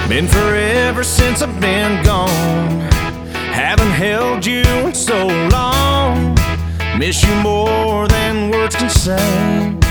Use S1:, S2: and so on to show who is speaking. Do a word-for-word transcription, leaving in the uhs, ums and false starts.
S1: Been forever since I've been gone. Haven't held you in so long. Miss you more than words can say.